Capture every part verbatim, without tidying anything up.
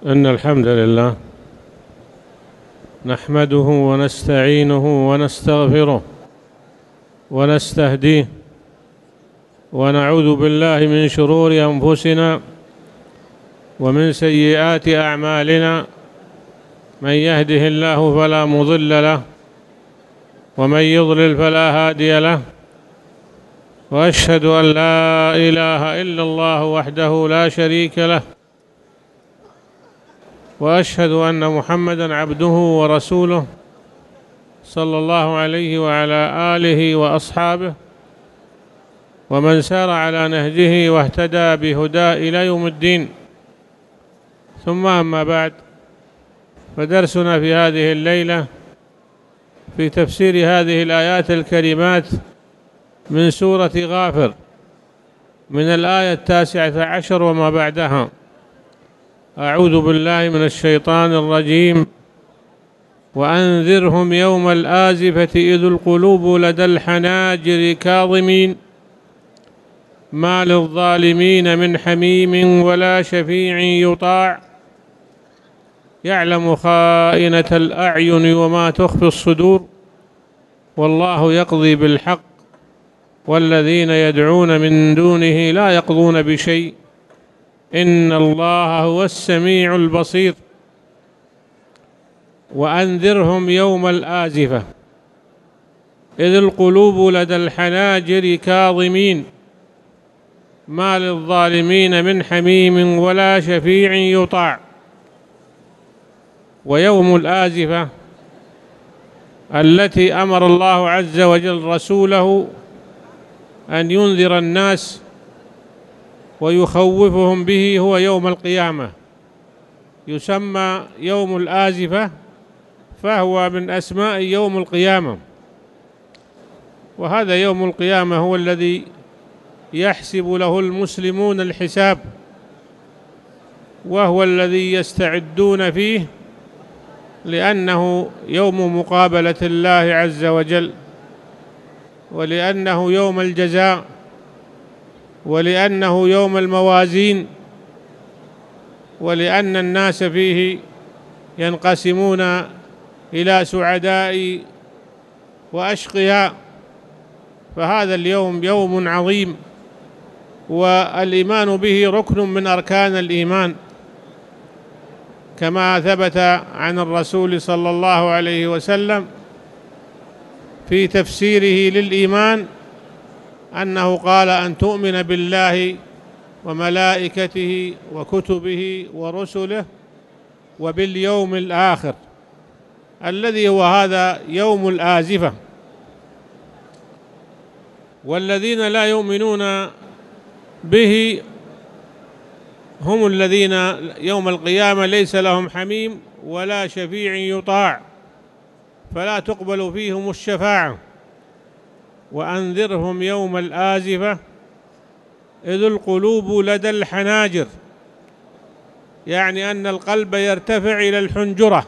إن الحمد لله نحمده ونستعينه ونستغفره ونستهديه، ونعوذ بالله من شرور أنفسنا ومن سيئات أعمالنا. من يهده الله فلا مضل له، ومن يضلل فلا هادي له، وأشهد أن لا إله إلا الله وحده لا شريك له، وأشهد أن محمدًا عبده ورسوله صلى الله عليه وعلى آله وأصحابه ومن سار على نهجه واهتدى بهداه إلى يوم الدين. ثم أما بعد، فدرسنا في هذه الليلة في تفسير هذه الآيات الكريمات من سورة غافر، من الآية التاسعة عشر وما بعدها. أعوذ بالله من الشيطان الرجيم. وأنذرهم يوم الآزفة إذ القلوب لدى الحناجر كاظمين ما للظالمين من حميم ولا شفيع يطاع يعلم خائنة الأعين وما تخفي الصدور والله يقضي بالحق والذين يدعون من دونه لا يقضون بشيء إن الله هو السميع البصير. وأنذرهم يوم الآزفة إذ القلوب لدى الحناجر كاظمين ما للظالمين من حميم ولا شفيع يطاع. ويوم الآزفة التي أمر الله عز وجل رسوله أن ينذر الناس ويخوفهم به هو يوم القيامة، يسمى يوم الآزفة، فهو من أسماء يوم القيامة. وهذا يوم القيامة هو الذي يحسب له المسلمون الحساب، وهو الذي يستعدون فيه، لأنه يوم مقابلة الله عز وجل، ولأنه يوم الجزاء، ولأنه يوم الموازين، ولأن الناس فيه ينقسمون إلى سعداء وأشقياء. فهذا اليوم يوم عظيم، والإيمان به ركن من أركان الإيمان، كما ثبت عن الرسول صلى الله عليه وسلم في تفسيره للإيمان أنه قال: أن تؤمن بالله وملائكته وكتبه ورسله وباليوم الآخر، الذي هو هذا يوم الآزفة. والذين لا يؤمنون به هم الذين يوم القيامة ليس لهم حميم ولا شفيع يطاع، فلا تقبل فيهم الشفاعة. وأنذرهم يوم الآزفة إذ القلوب لدى الحناجر، يعني أن القلب يرتفع إلى الحنجرة،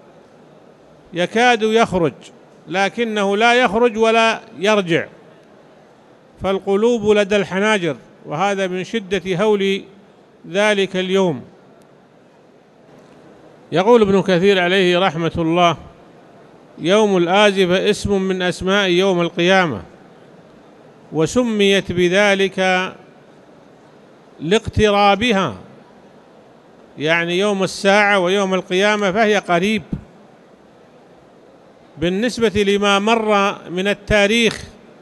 يكاد يخرج لكنه لا يخرج ولا يرجع، فالقلوب لدى الحناجر، وهذا من شدة هول ذلك اليوم. يقول ابن كثير عليه رحمة الله: يوم الآزفة اسم من أسماء يوم القيامة، وسميت بذلك لاقترابها، يعني يوم الساعة ويوم القيامة فهي قريب بالنسبة لما مر من التاريخ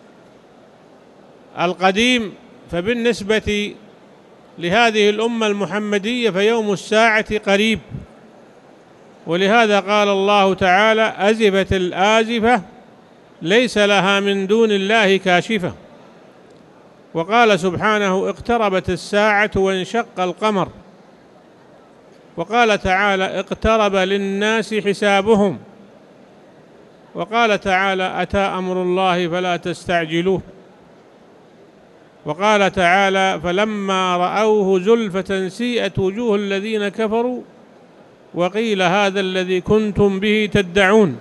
القديم. فبالنسبة لهذه الأمة المحمدية فيوم الساعة قريب، ولهذا قال الله تعالى: أزفت الآزفة ليس لها من دون الله كاشفة. وقال سبحانه: اقتربت الساعة وانشق القمر. وقال تعالى: اقترب للناس حسابهم. وقال تعالى: أتى أمر الله فلا تستعجلوه. وقال تعالى: فلما رأوه زلفة سيئت وجوه الذين كفروا وقيل هذا الذي كنتم به تدعون.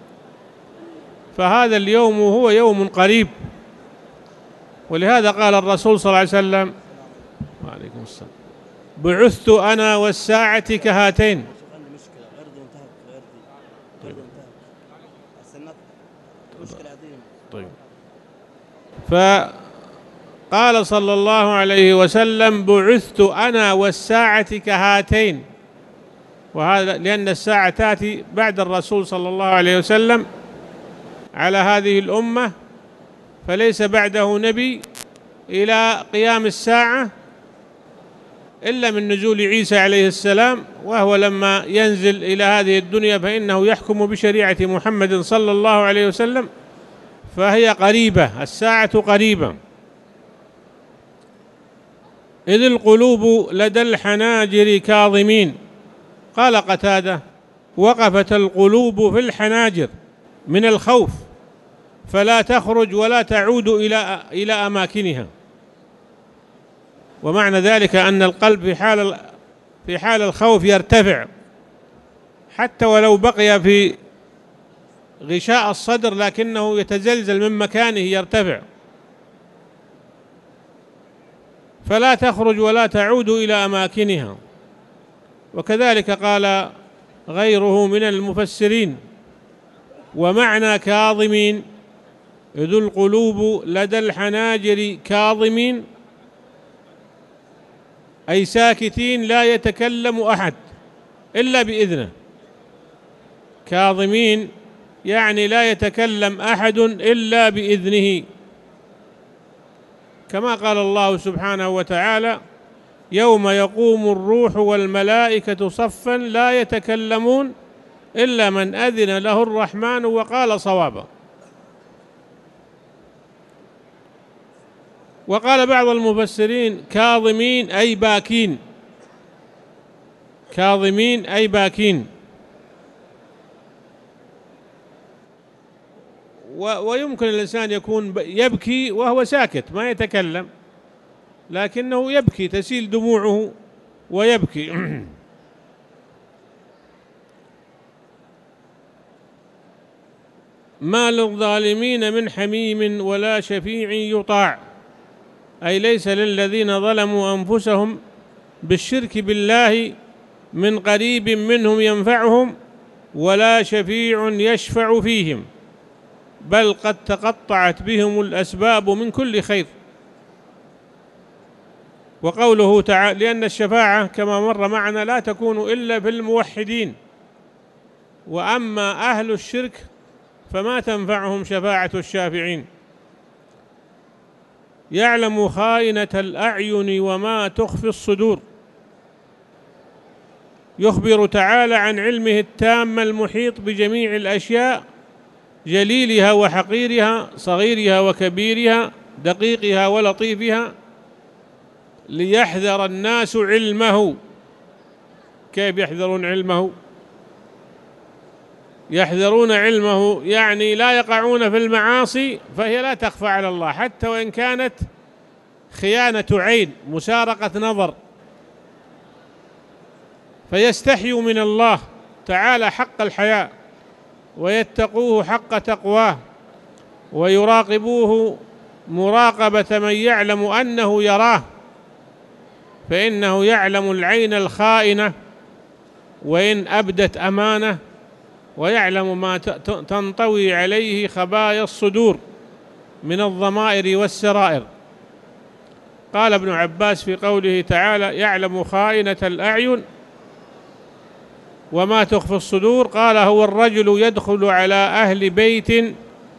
فهذا اليوم هو يوم قريب، ولهذا قال الرسول صلى الله عليه وسلم: وعليكم السلام بعثت أنا والساعة كهاتين. طيب. فقال صلى الله عليه وسلم بعثت أنا والساعة كهاتين، وهذا لأن الساعة تأتي بعد الرسول صلى الله عليه وسلم على هذه الأمة، فليس بعده نبي إلى قيام الساعة إلا من نزول عيسى عليه السلام، وهو لما ينزل إلى هذه الدنيا فإنه يحكم بشريعة محمد صلى الله عليه وسلم، فهي قريبة، الساعة قريبة. إذ القلوب لدى الحناجر كاظمين. قال قتادة: وقفت القلوب في الحناجر من الخوف فلا تخرج ولا تعود إلى إلى أماكنها. ومعنى ذلك أن القلب في حال في حال الخوف يرتفع، حتى ولو بقي في غشاء الصدر لكنه يتزلزل من مكانه، يرتفع، فلا تخرج ولا تعود إلى أماكنها. وكذلك قال غيره من المفسرين: ومعنى كاظمين إذ القلوب لدى الحناجر كاظمين، أي ساكتين لا يتكلم أحد إلا بإذنه. كاظمين يعني لا يتكلم أحد إلا بإذنه، كما قال الله سبحانه وتعالى: يوم يقوم الروح والملائكة صفا لا يتكلمون إلا من أذن له الرحمن وقال صوابا. وقال بعض المفسرين: كاظمين أي باكين، كاظمين أي باكين. ويمكن الإنسان يكون يبكي وهو ساكت ما يتكلم، لكنه يبكي، تسيل دموعه ويبكي. ما للظالمين من حميم ولا شفيع يطاع، أي ليس للذين ظلموا أنفسهم بالشرك بالله من قريب منهم ينفعهم ولا شفيع يشفع فيهم، بل قد تقطعت بهم الأسباب من كل خير. وقوله تعالى: لأن الشفاعة كما مر معنا لا تكون إلا في الموحدين، وأما أهل الشرك فما تنفعهم شفاعة الشافعين. يعلم خائنة الأعين وما تخفي الصدور. يخبر تعالى عن علمه التام المحيط بجميع الأشياء، جليلها وحقيرها، صغيرها وكبيرها، دقيقها ولطيفها، ليحذر الناس علمه. كيف يحذرون علمه؟ يحذرون علمه يعني لا يقعون في المعاصي، فهي لا تخفى على الله حتى وإن كانت خيانة عين، مسارقة نظر، فيستحيوا من الله تعالى حق الحياء، ويتقوه حق تقواه، ويراقبوه مراقبة من يعلم أنه يراه، فإنه يعلم العين الخائنة وإن أبدت أمانة، ويعلم ما تنطوي عليه خبايا الصدور من الضمائر والسرائر. قال ابن عباس في قوله تعالى: يعلم خائنة الأعين وما تخفي الصدور، قال: هو الرجل يدخل على أهل بيت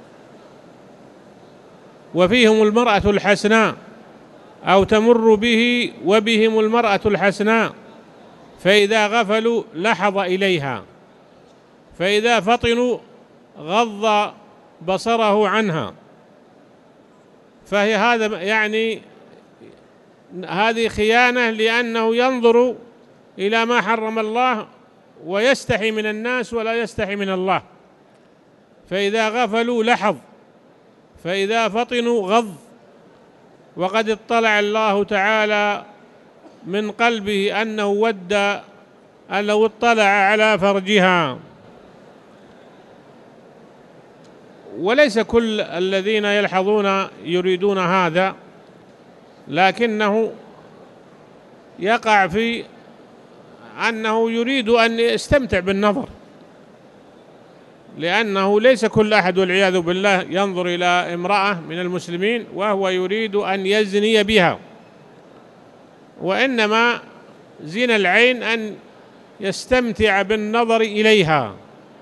وفيهم المرأة الحسناء، أو تمر به وبهم المرأة الحسناء، فإذا غفلوا لحظ إليها، فإذا فطنوا غض بصره عنها. فهي هذا يعني هذه خيانة، لأنه ينظر إلى ما حرم الله ويستحي من الناس ولا يستحي من الله. فإذا غفلوا لحظ، فإذا فطنوا غض. وقد اطلع الله تعالى من قلبه أنه ود أن لو اطلع على فرجها. وليس كل الذين يلحظون يريدون هذا، لكنه يقع في أنه يريد أن يستمتع بالنظر، لأنه ليس كل أحد والعياذ بالله ينظر إلى امرأة من المسلمين وهو يريد أن يزني بها، وإنما زنا العين أن يستمتع بالنظر إليها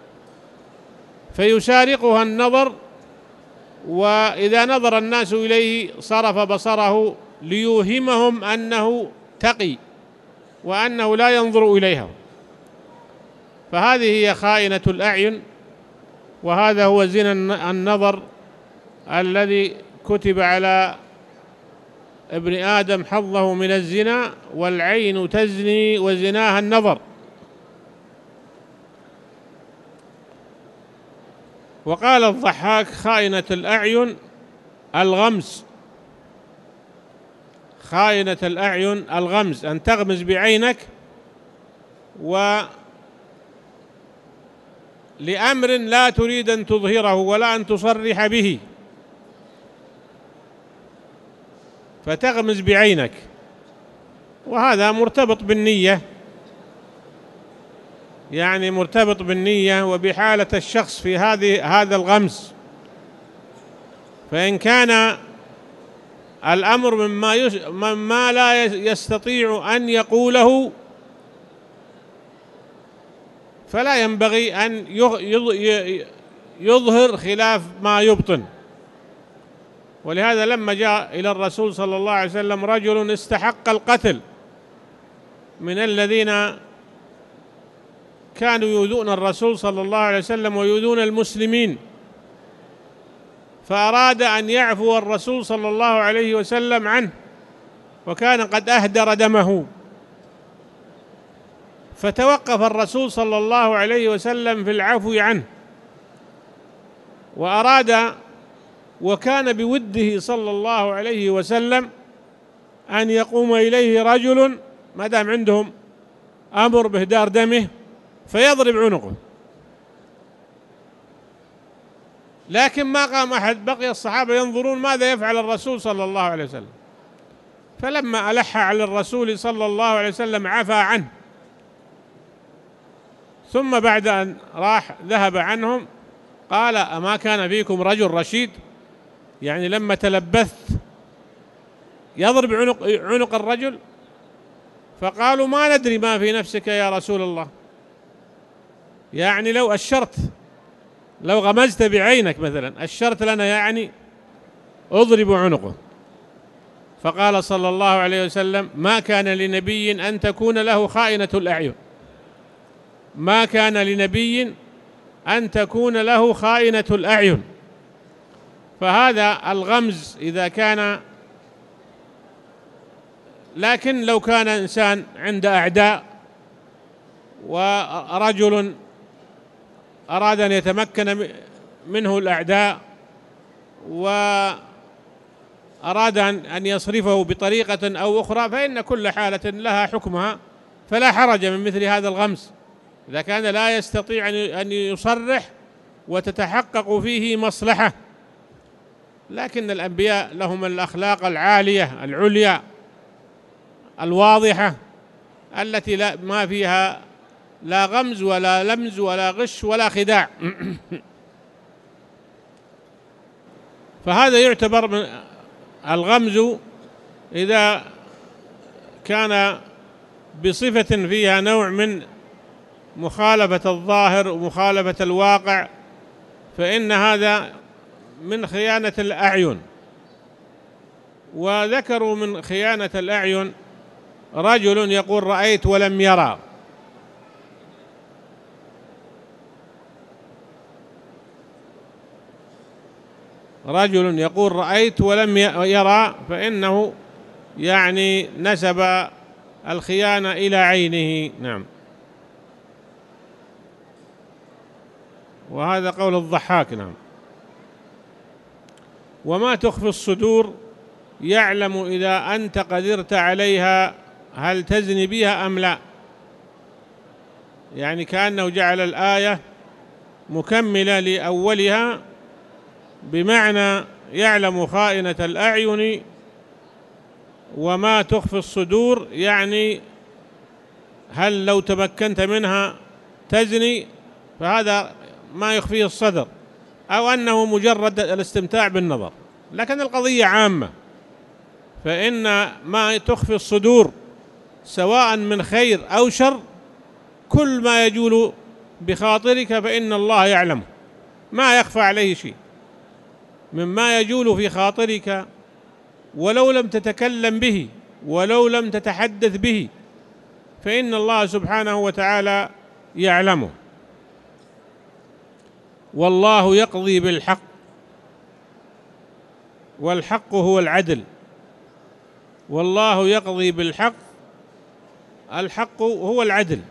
فيسارقها النظر، وإذا نظر الناس إليه صرف بصره ليوهمهم أنه تقي وأنه لا ينظر إليها، فهذه هي خائنة الأعين، وهذا هو زنا النظر الذي كتب على ابن آدم حظه من الزنا، والعين تزني وزناها النظر. وقال الضحاك: خائنة الأعين الغمز، خائنة الأعين الغمز، أن تغمز بعينك و لأمر لا تريد أن تظهره ولا أن تصرح به، فتغمز بعينك، وهذا مرتبط بالنية، يعني مرتبط بالنية وبحالة الشخص في هذه هذا الغمز. فإن كان الأمر مما, يس مما لا يستطيع أن يقوله فلا ينبغي أن يظهر خلاف ما يبطن. ولهذا لما جاء إلى الرسول صلى الله عليه وسلم رجل استحق القتل من الذين كانوا يؤذون الرسول صلى الله عليه وسلم ويؤذون المسلمين، فأراد أن يعفو الرسول صلى الله عليه وسلم عنه، وكان قد أهدر دمه، فتوقف الرسول صلى الله عليه وسلم في العفو عنه، وأراد وكان بوده صلى الله عليه وسلم أن يقوم إليه رجل ما دام عندهم أمر بإهدار دمه فيضرب عنقه، لكن ما قام أحد، بقي الصحابة ينظرون ماذا يفعل الرسول صلى الله عليه وسلم. فلما ألح على الرسول صلى الله عليه وسلم عفى عنه، ثم بعد أن راح ذهب عنهم قال: أما كان فيكم رجل رشيد؟ يعني لما تلبثت يضرب عنق, عنق الرجل. فقالوا: ما ندري ما في نفسك يا رسول الله، يعني لو أشرت، لو غمزت بعينك مثلا أشرت لنا يعني أضرب عنقه. فقال صلى الله عليه وسلم: ما كان لنبي أن تكون له خائنة الأعين، ما كان لنبي أن تكون له خائنة الأعين. فهذا الغمز إذا كان، لكن لو كان إنسان عند أعداء ورجل أراد أن يتمكن منه الأعداء وأراد أن يصرفه بطريقة أو أخرى، فإن كل حالة لها حكمها، فلا حرج من مثل هذا الغمز إذا كان لا يستطيع أن يصرح وتتحقق فيه مصلحة. لكن الأنبياء لهم الأخلاق العالية العليا الواضحة التي لا ما فيها لا غمز ولا لمز ولا غش ولا خداع. فهذا يعتبر من الغمز إذا كان بصفة فيها نوع من مخالفة الظاهر ومخالفة الواقع، فإن هذا من خيانة الأعين. وذكروا من خيانة الأعين رجل يقول: رأيت ولم يرى، رجل يقول رأيت ولم يرى، فإنه يعني نسب الخيانة إلى عينه. نعم. وهذا قول الضحاك. نعم. وما تخفي الصدور يعلم إذا أنت قدرت عليها هل تزني بها أم لا، يعني كأنه جعل الآية مكملة لأولها، بمعنى يعلم خائنة الأعين وما تخفي الصدور يعني هل لو تمكنت منها تزني فهذا ما يخفيه الصدر، أو أنه مجرد الاستمتاع بالنظر، لكن القضية عامة. فإن ما تخفي الصدور سواء من خير أو شر، كل ما يجول بخاطرك فإن الله يعلمه، ما يخفى عليه شيء مما يجول في خاطرك، ولو لم تتكلم به ولو لم تتحدث به فإن الله سبحانه وتعالى يعلمه. والله يقضي بالحق، والحق هو العدل. والله يقضي بالحق، الحق هو العدل.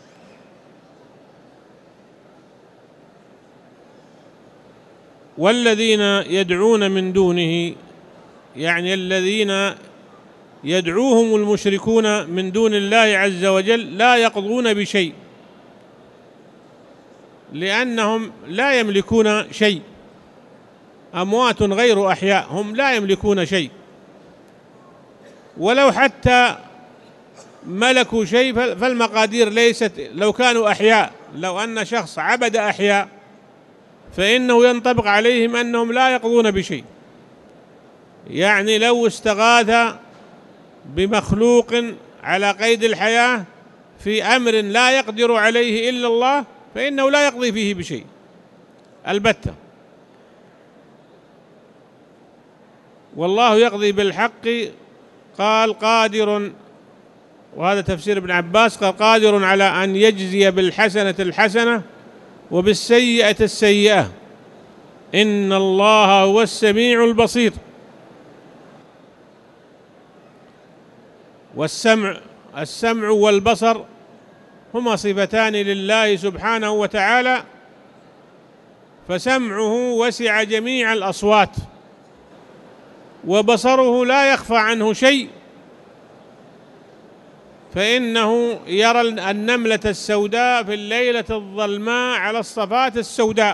والذين يدعون من دونه، يعني الذين يدعوهم المشركون من دون الله عز وجل لا يقضون بشيء، لأنهم لا يملكون شيء، أموات غير أحياء، هم لا يملكون شيء. ولو حتى ملكوا شيء فالمقادير ليست، لو كانوا أحياء، لو أن شخص عبد أحياء فإنه ينطبق عليهم أنهم لا يقضون بشيء. يعني لو استغاث بمخلوق على قيد الحياة في أمر لا يقدر عليه إلا الله فإنه لا يقضي فيه بشيء البتة. والله يقضي بالحق، قال قادر، وهذا تفسير ابن عباس، قال قادر على أن يجزي بالحسنة الحسنة وبالسيئة السيئة، إن الله هو السميع البصير. والسمع السمع والبصر هما صفتان لله سبحانه وتعالى، فسمعه وسع جميع الأصوات، وبصره لا يخفى عنه شيء، فإنه يرى النملة السوداء في الليلة الظلماء على الصفات السوداء،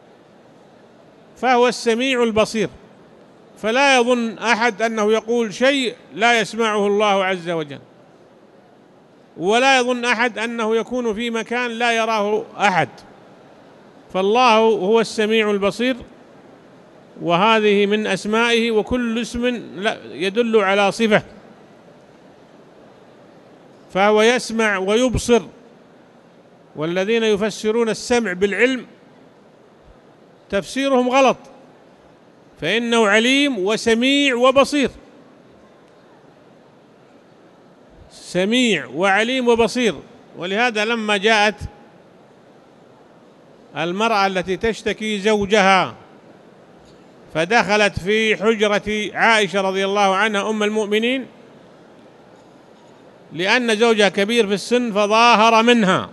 فهو السميع البصير. فلا يظن أحد أنه يقول شيء لا يسمعه الله عز وجل، ولا يظن أحد أنه يكون في مكان لا يراه أحد، فالله هو السميع البصير، وهذه من أسمائه، وكل اسم يدل على صفة، فهو يسمع ويبصر. والذين يفسرون السمع بالعلم تفسيرهم غلط، فإنه عليم وسميع وبصير، سميع وعليم وبصير. ولهذا لما جاءت المرأة التي تشتكي زوجها فدخلت في حجرة عائشة رضي الله عنها أم المؤمنين، لأن زوجها كبير في السن فظاهر منها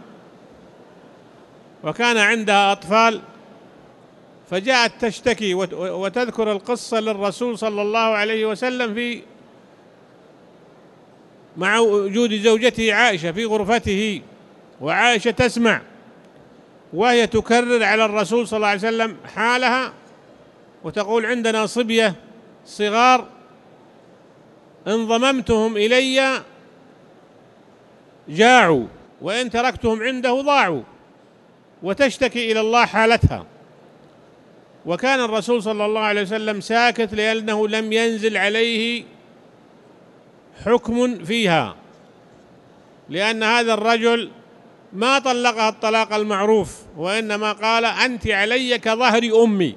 وكان عندها أطفال، فجاءت تشتكي وتذكر القصة للرسول صلى الله عليه وسلم في مع وجود زوجته عائشة في غرفته، وعائشة تسمع، وهي تكرر على الرسول صلى الله عليه وسلم حالها وتقول عندنا صبية صغار إن ضممتهم إلي جاعوا وإن تركتهم عنده ضاعوا، وتشتكي إلى الله حالتها. وكان الرسول صلى الله عليه وسلم ساكت لأنه لم ينزل عليه حكم فيها، لأن هذا الرجل ما طلقها الطلاق المعروف، وإنما قال أنت علي كظهر أمي،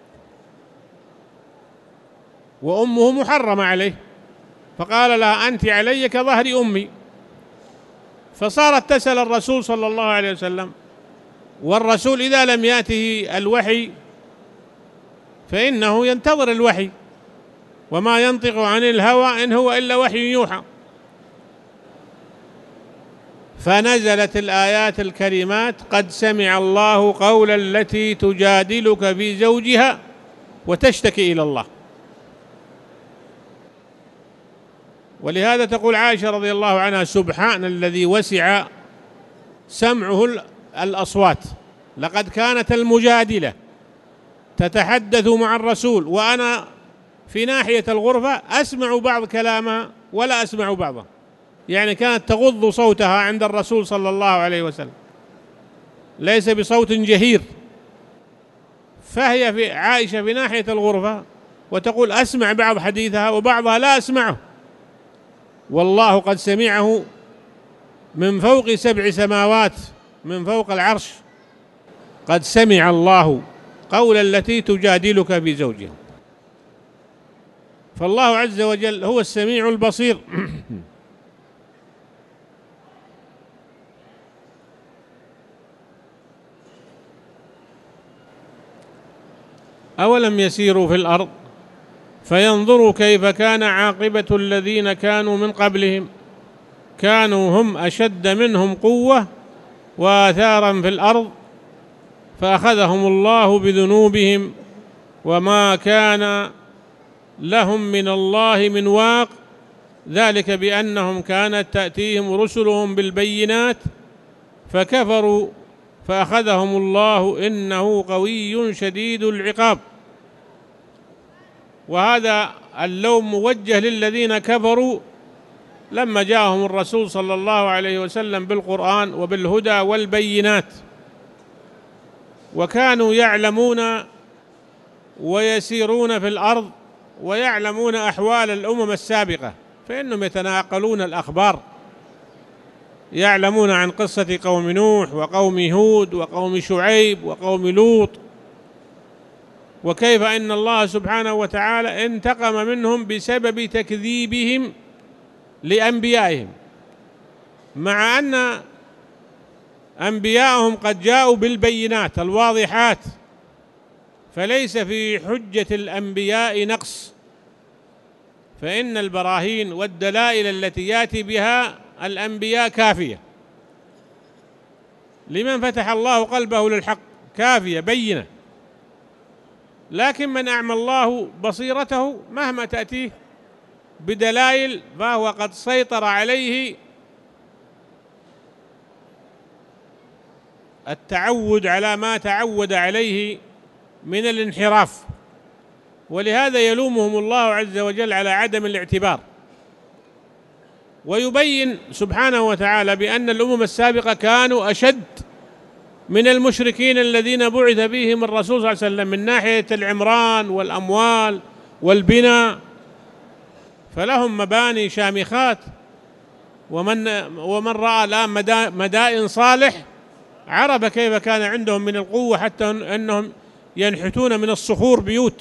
وأمه محرمة عليه، فقال لها أنت علي كظهر أمي. فصارت تسأل الرسول صلى الله عليه وسلم، والرسول إذا لم يأته الوحي فإنه ينتظر الوحي، وما ينطق عن الهوى إن هو إلا وحي يوحى. فنزلت الآيات الكريمات قد سمع الله قول التي تجادلك في زوجها وتشتكي إلى الله. ولهذا تقول عائشة رضي الله عنها سبحان الذي وسع سمعه الأصوات، لقد كانت المجادلة تتحدث مع الرسول وأنا في ناحية الغرفة أسمع بعض كلامها ولا أسمع بعضه، يعني كانت تغض صوتها عند الرسول صلى الله عليه وسلم، ليس بصوت جهير. فهي في عائشة في ناحية الغرفة وتقول أسمع بعض حديثها وبعضها لا أسمعه، والله قد سمعه من فوق سبع سماوات، من فوق العرش، قد سمع الله قول التي تجادلك في زوجها. فالله عز وجل هو السميع البصير. أولم يسيروا في الأرض فينظروا كيف كان عاقبة الذين كانوا من قبلهم كانوا هم أشد منهم قوة وآثارا في الأرض فأخذهم الله بذنوبهم وما كان لهم من الله من واق، ذلك بأنهم كانت تأتيهم رسلهم بالبينات فكفروا فأخذهم الله إنه قوي شديد العقاب. وهذا اللوم موجه للذين كفروا لما جاءهم الرسول صلى الله عليه وسلم بالقرآن وبالهدى والبينات، وكانوا يعلمون ويسيرون في الأرض ويعلمون أحوال الأمم السابقة، فإنهم يتناقلون الأخبار، يعلمون عن قصة قوم نوح وقوم هود وقوم شعيب وقوم لوط، وكيف أن الله سبحانه وتعالى انتقم منهم بسبب تكذيبهم لأنبيائهم، مع أن أنبياءهم قد جاءوا بالبينات الواضحات، فليس في حجة الأنبياء نقص، فإن البراهين والدلائل التي يأتي بها الأنبياء كافية لمن فتح الله قلبه للحق، كافية بينة. لكن من أعمى الله بصيرته مهما تأتيه بدلائل فهو قد سيطر عليه التعود على ما تعود عليه من الانحراف، ولهذا يلومهم الله عز وجل على عدم الاعتبار، ويبين سبحانه وتعالى بأن الأمم السابقة كانوا أشد من المشركين الذين بعث بهم الرسول صلى الله عليه وسلم من ناحية العمران والأموال والبناء، فلهم مباني شامخات. ومن ومن رأى الآن مدائن صالح عرف كيف كان عندهم من القوة، حتى أنهم ينحتون من الصخور بيوت،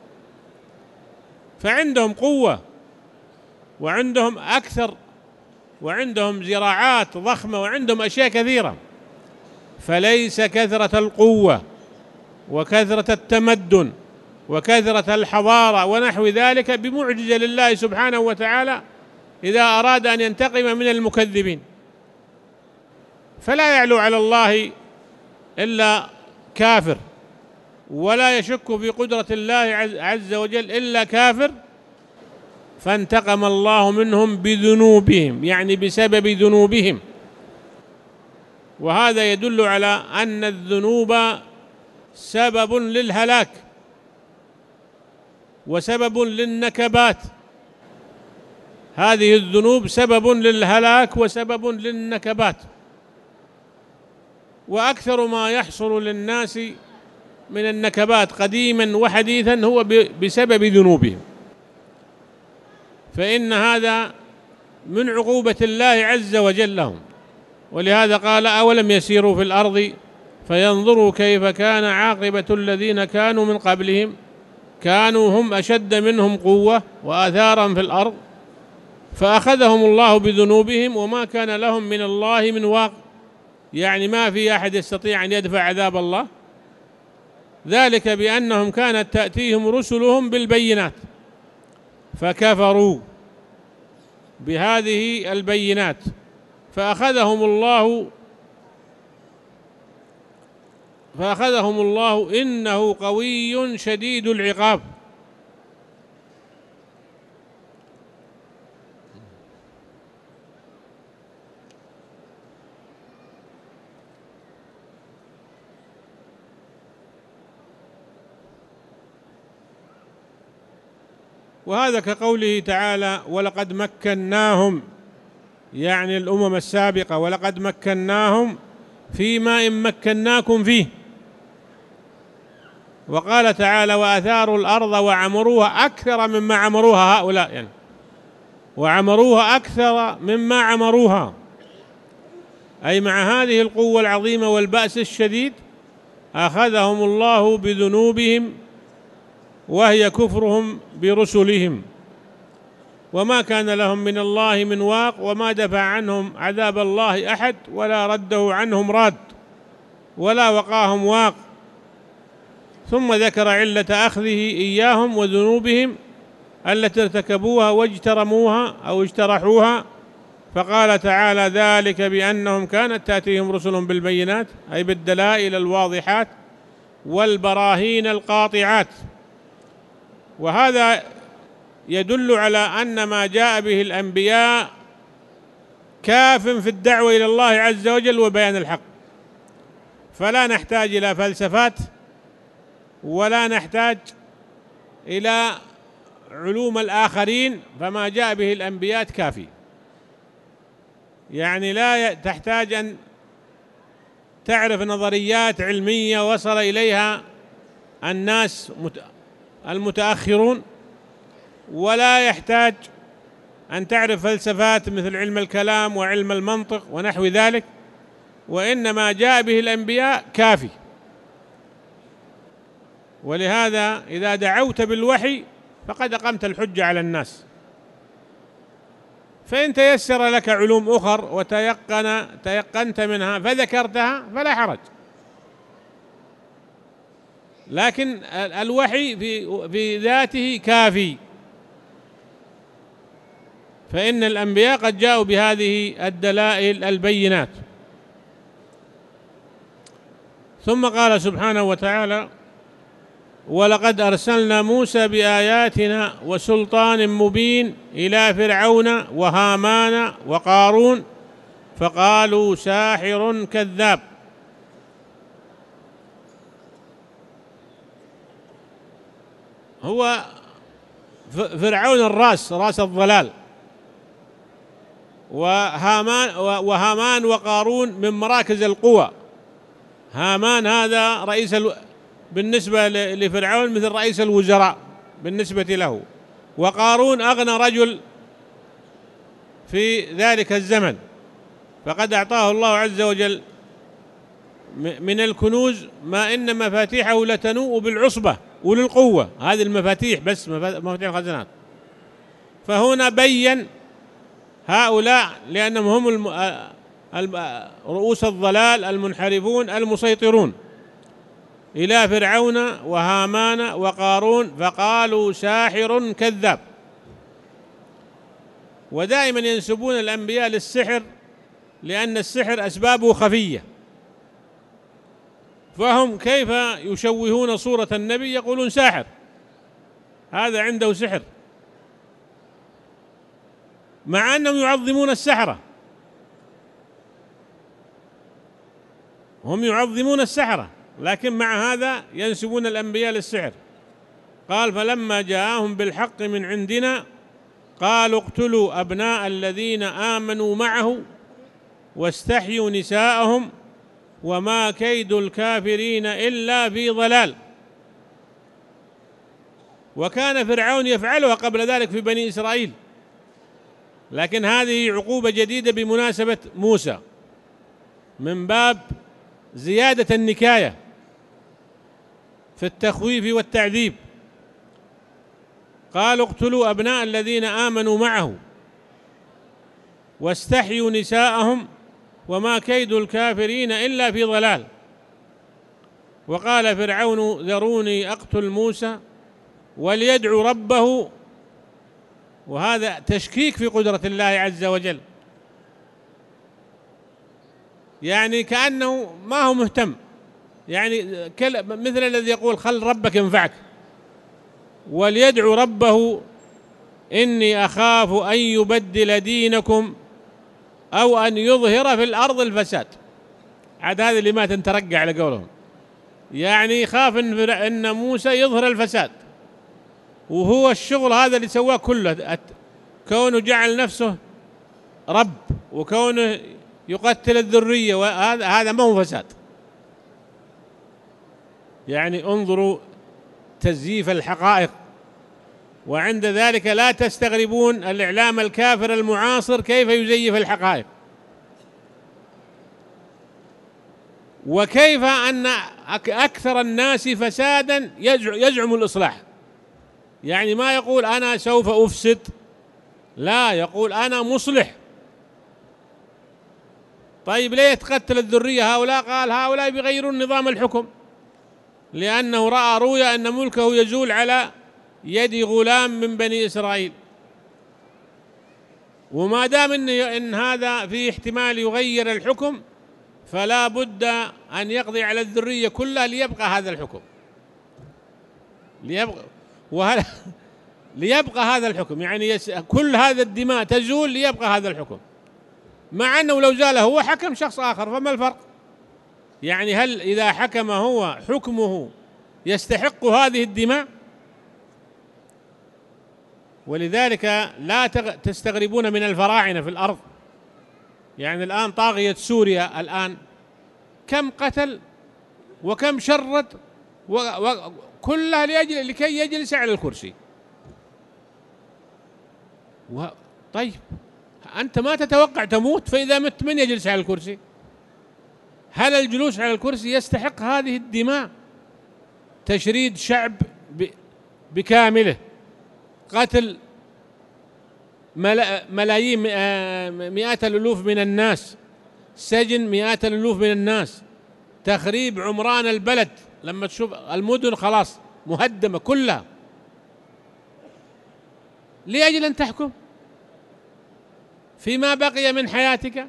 فعندهم قوة وعندهم أكثر وعندهم زراعات ضخمة وعندهم أشياء كثيرة، فليس كثرة القوة وكثرة التمدن وكثرة الحضارة ونحو ذلك بمعجزة لله سبحانه وتعالى إذا أراد أن ينتقم من المكذبين. فلا يعلو على الله إلا كافر، ولا يشك في قدرة الله عز وجل إلا كافر، فانتقم الله منهم بذنوبهم، يعني بسبب ذنوبهم. وهذا يدل على أن الذنوب سبب للهلاك وسبب للنكبات، هذه الذنوب سبب للهلاك وسبب للنكبات. وأكثر ما يحصل للناس من النكبات قديما وحديثا هو بسبب ذنوبهم، فإن هذا من عقوبة الله عز وجل لهم. ولهذا قال أولم يسيروا في الأرض فينظروا كيف كان عاقبة الذين كانوا من قبلهم كانوا هم أشد منهم قوة وآثارا في الأرض فأخذهم الله بذنوبهم وما كان لهم من الله من واق، يعني ما في أحد يستطيع أن يدفع عذاب الله، ذلك بأنهم كانت تأتيهم رسلهم بالبينات فكفروا بهذه البينات فأخذهم الله فأخذهم الله إنه قوي شديد العقاب. وهذا كقوله تعالى: ولقد مكناهم، يعني الأمم السابقة، ولقد مكناهم فيما إن مكناكم فيه. وقال تعالى: وأثاروا الأرض وعمروها أكثر مما عمروها هؤلاء، يعني وعمروها أكثر مما عمروها، أي مع هذه القوة العظيمة والبأس الشديد أخذهم الله بذنوبهم وهي كفرهم برسلهم، وما كان لهم من الله من واق، وما دفع عنهم عذاب الله أحد، ولا رده عنهم راد، ولا وقاهم واق. ثم ذكر علة أخذه إياهم وذنوبهم التي ارتكبوها واجترموها أو اجترحوها، فقال تعالى: ذلك بأنهم كانت تأتيهم رسل بالبينات، أي بالدلائل الواضحات والبراهين القاطعات. وهذا يدل على أن ما جاء به الأنبياء كاف في الدعوة إلى الله عز وجل وبيان الحق، فلا نحتاج إلى فلسفات ولا نحتاج إلى علوم الآخرين، فما جاء به الأنبياء كافي. يعني لا تحتاج أن تعرف نظريات علمية وصل إليها الناس المتأخرون، ولا يحتاج أن تعرف فلسفات مثل علم الكلام وعلم المنطق ونحو ذلك، وإنما جاء به الأنبياء كافي. ولهذا إذا دعوت بالوحي فقد أقمت الحجة على الناس، فإن تيسر لك علوم أخر وتيقن تيقنت منها فذكرتها فلا حرج، لكن الوحي في في ذاته كافي، فإن الأنبياء قد جاءوا بهذه الدلائل البينات. ثم قال سبحانه وتعالى: ولقد أرسلنا موسى بآياتنا وسلطان مبين إلى فرعون وهامان وقارون فقالوا ساحر كذاب. هو فرعون الراس، راس الضلال، وهامان وهامان وقارون من مراكز القوى. هامان هذا رئيس الو... بالنسبة لفرعون مثل رئيس الوزراء بالنسبة له، وقارون أغنى رجل في ذلك الزمن، فقد أعطاه الله عز وجل من الكنوز ما إن مفاتيحه لتنوء بالعصبة أولي القوة. هذه المفاتيح بس مفاتيح الخزانات. فهنا بين هؤلاء لأنهم هم رؤوس الضلال المنحرفون المسيطرون إلى فرعون وهامان وقارون فقالوا ساحر كذاب. ودائما ينسبون الأنبياء للسحر لأن السحر أسبابه خفية، فهم كيف يشوهون صورة النبي يقولون ساحر، هذا عنده سحر، مع أنهم يعظمون السحرة، هم يعظمون السحرة، لكن مع هذا ينسبون الأنبياء للسحر. قال: فلما جاءهم بالحق من عندنا قالوا اقتلوا أبناء الذين آمنوا معه واستحيوا نساءهم وما كيد الكافرين إلا في ضلال. وكان فرعون يفعلها قبل ذلك في بني إسرائيل، لكن هذه عقوبة جديدة بمناسبة موسى من باب زيادة النكاية في التخويف والتعذيب. قالوا اقتلوا أبناء الذين آمنوا معه واستحيوا نساءهم وما كيد الكافرين إلا في ضلال. وقال فرعون ذروني أقتل موسى وليدعو ربه، وهذا تشكيك في قدرة الله عز وجل، يعني كأنه ما هو مهتم، يعني مثل الذي يقول خل ربك ينفعك. وليدعو ربه إني أخاف أن يبدل دينكم أو أن يظهر في الأرض الفساد. عاد هذا اللي ما تنترقع على قولهم، يعني خاف إن موسى يظهر الفساد وهو الشغل هذا اللي سواه كله، كونه جعل نفسه رب وكونه يقتل الذرية، وهذا هذا ما هو فساد. يعني انظروا تزييف الحقائق. وعند ذلك لا تستغربون الإعلام الكافر المعاصر كيف يزيف الحقائق، وكيف أن أكثر الناس فسادا يزعم الإصلاح. يعني ما يقول أنا سوف أفسد، لا، يقول أنا مصلح. طيب ليه تقتل الذرية هؤلاء؟ قال هؤلاء بيغيرون نظام الحكم، لأنه رأى رؤيا أن ملكه يزول على يد غلام من بني إسرائيل، وما دام إن, إن هذا في احتمال يغير الحكم فلا بد أن يقضي على الذرية كلها ليبقى هذا الحكم، ليبقى وهل ليبقى هذا الحكم، يعني كل هذا الدماء تزول ليبقى هذا الحكم، مع أنه لو زال هو حكم شخص آخر فما الفرق؟ يعني هل إذا حكم هو حكمه يستحق هذه الدماء؟ ولذلك لا تستغربون من الفراعنة في الأرض. يعني الآن طاغية سوريا الآن كم قتل وكم شرد، وكلها لأجل لكي يجلس على الكرسي. و... طيب أنت ما تتوقع تموت؟ فإذا مت من يجلس على الكرسي؟ هل الجلوس على الكرسي يستحق هذه الدماء؟ تشريد شعب ب... بكامله، قتل ملايين مئات الألوف من الناس، سجن مئات الألوف من الناس، تخريب عمران البلد، لما تشوف المدن خلاص مهدمة كلها، لأجل أن تحكم فيما بقي من حياتك.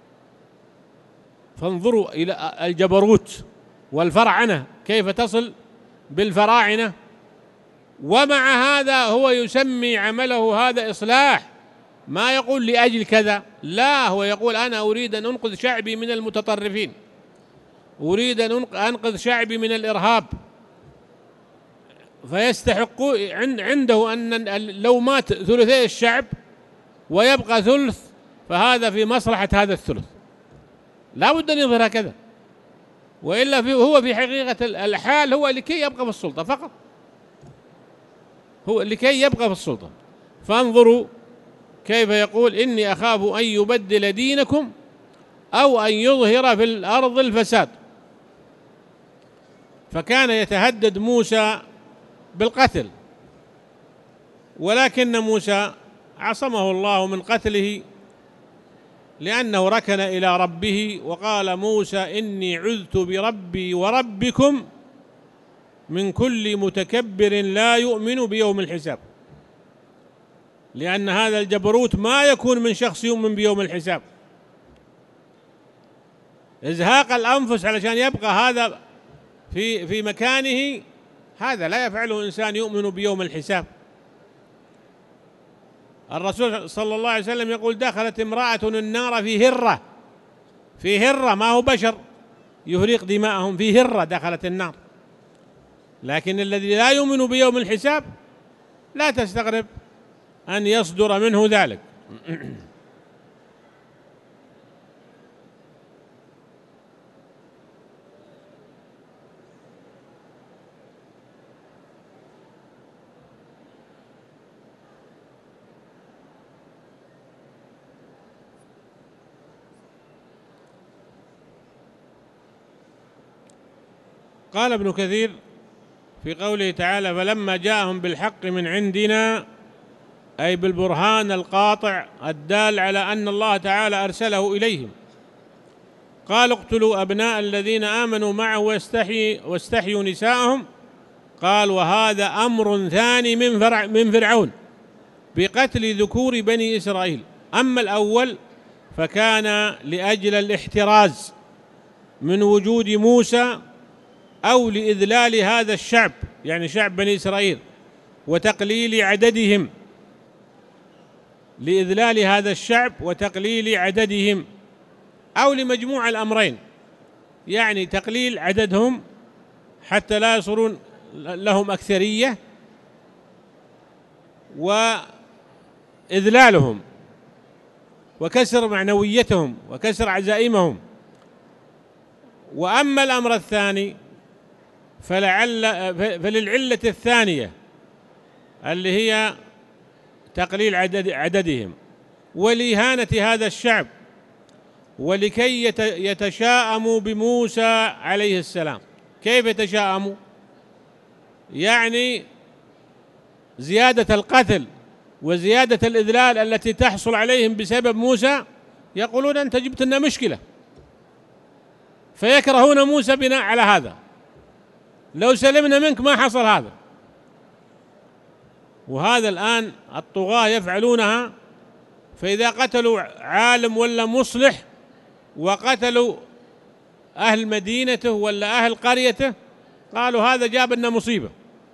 فانظروا إلى الجبروت والفرعنة كيف تصل بالفراعنة، ومع هذا هو يسمي عمله هذا إصلاح، ما يقول لأجل كذا، لا، هو يقول أنا أريد أن أنقذ شعبي من المتطرفين، أريد أن أنقذ شعبي من الإرهاب. فيستحق عنده أن لو مات ثلثي الشعب ويبقى ثلث فهذا في مصلحة هذا الثلث، لا بد أن يظهر هكذا، وإلا في هو في حقيقة الحال هو لكي يبقى في السلطة فقط، هو لكي يبقى في السلطة. فانظروا كيف يقول إني أخاف أن يبدل دينكم أو أن يظهر في الأرض الفساد. فكان يتهدد موسى بالقتل، ولكن موسى عصمه الله من قتله لأنه ركن إلى ربه، وقال موسى إني عذت بربي وربكم من كل متكبر لا يؤمن بيوم الحساب. لأن هذا الجبروت ما يكون من شخص يؤمن بيوم الحساب، إزهاق الأنفس علشان يبقى هذا في في مكانه، هذا لا يفعله إنسان يؤمن بيوم الحساب. الرسول صلى الله عليه وسلم يقول دخلت امرأة النار في هرة، في هرة، ما هو بشر يهريق دماءهم، في هرة دخلت النار. لكن الذي لا يؤمن بيوم الحساب لا تستغرب أن يصدر منه ذلك. قال ابن كثير في قوله تعالى فلما جاءهم بالحق من عندنا، أي بالبرهان القاطع الدال على أن الله تعالى أرسله إليهم، قال اقتلوا أبناء الذين آمنوا معه واستحي واستحيوا نساءهم. قال وهذا أمر ثاني من فرع من فرعون بقتل ذكور بني إسرائيل. أما الأول فكان لأجل الاحتراز من وجود موسى أو لإذلال هذا الشعب، يعني شعب بني إسرائيل، وتقليل عددهم، لإذلال هذا الشعب وتقليل عددهم، أو لمجموع الأمرين، يعني تقليل عددهم حتى لا يصيرون لهم أكثرية، وإذلالهم وكسر معنويتهم وكسر عزائمهم. وأما الأمر الثاني فلعل فللعلة الثانية اللي هي تقليل عدد عددهم ولإهانة هذا الشعب ولكي يتشاءموا بموسى عليه السلام. كيف يتشاءموا؟ يعني زيادة القتل وزيادة الإذلال التي تحصل عليهم بسبب موسى، يقولون أنت جبت لنا مشكلة، فيكرهون موسى بناء على هذا. لو سلمنا منك ما حصل هذا. وهذا الآن الطغاة يفعلونها، فإذا قتلوا عالم ولا مصلح وقتلوا أهل مدينته ولا أهل قريته قالوا هذا جاب لنا مصيبة.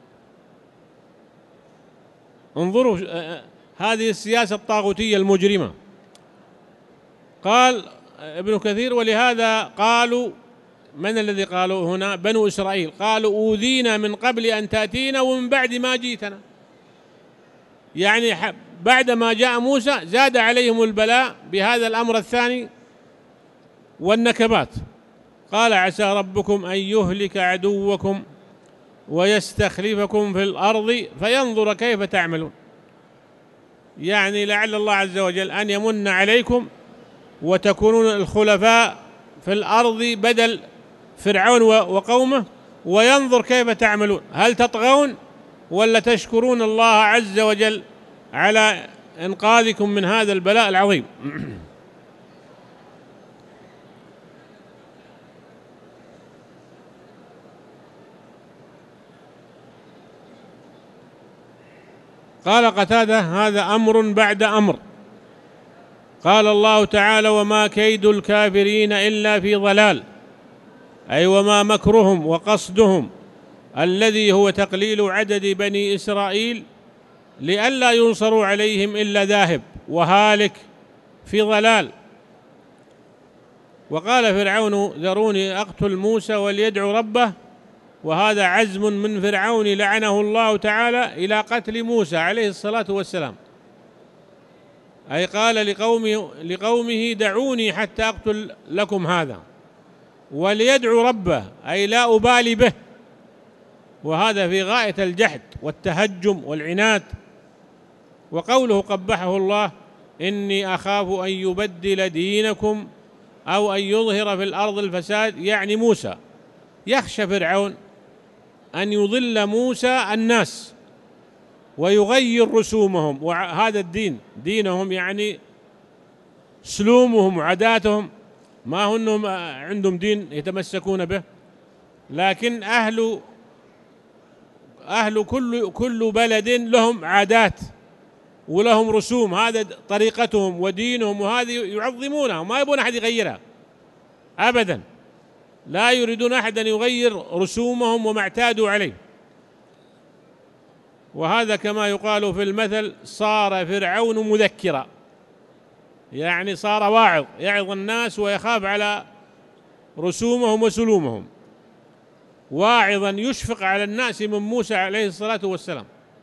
انظروا هذه السياسة الطاغوتية المجرمة. قال ابن كثير: ولهذا قالوا، من الذي قالوا هنا؟ بنو إسرائيل، قالوا أوذينا من قبل أن تأتينا ومن بعد ما جئتنا. يعني بعد ما جاء موسى زاد عليهم البلاء بهذا الأمر الثاني والنكبات. قال: عسى ربكم أن يهلك عدوكم ويستخلفكم في الأرض فينظر كيف تعملون. يعني لعل الله عز وجل أن يمن عليكم وتكونون الخلفاء في الأرض بدل فرعون وقومه، وينظر كيف تعملون، هل تطغون ولا تشكرون الله عز وجل على إنقاذكم من هذا البلاء العظيم. قال قتادة: هذا أمر بعد أمر. قال الله تعالى: وما كيد الكافرين إلا في ضلال، أي وما مكرهم وقصدهم الذي هو تقليل عدد بني إسرائيل لئلا ينصروا عليهم إلا ذاهب وهالك في ضلال. وقال فرعون: ذروني أقتل موسى وليدعو ربه. وهذا عزم من فرعون لعنه الله تعالى إلى قتل موسى عليه الصلاة والسلام، أي قال لقومه, لقومه دعوني حتى أقتل لكم هذا، وليدعو ربه أي لا أبالي به. وهذا في غاية الجحد والتهجم والعناد. وقوله قبحه الله: إني أخاف أن يبدل دينكم أو أن يظهر في الأرض الفساد، يعني موسى. يخشى فرعون أن يضل موسى الناس ويغير رسومهم، وهذا الدين دينهم يعني سلومهم وعاداتهم، ما هو أنهم عندهم دين يتمسكون به، لكن أهل أهل كل كل بلد لهم عادات ولهم رسوم، هذا طريقتهم ودينهم، وهذه يعظمونها وما يبون أحد يغيرها أبدا. لا يريدون أحد أن يغير رسومهم وما اعتادوا عليه. وهذا كما يقال في المثل: صار فرعون مذكرا، يعني صار واعظ يعظ الناس ويخاف على رسومهم وسلومهم، واعظا يشفق على الناس من موسى عليه الصلاة والسلام.